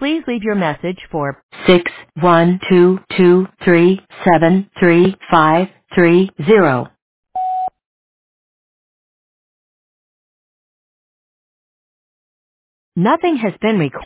Please leave your message for 61223733530. Nothing has been recorded.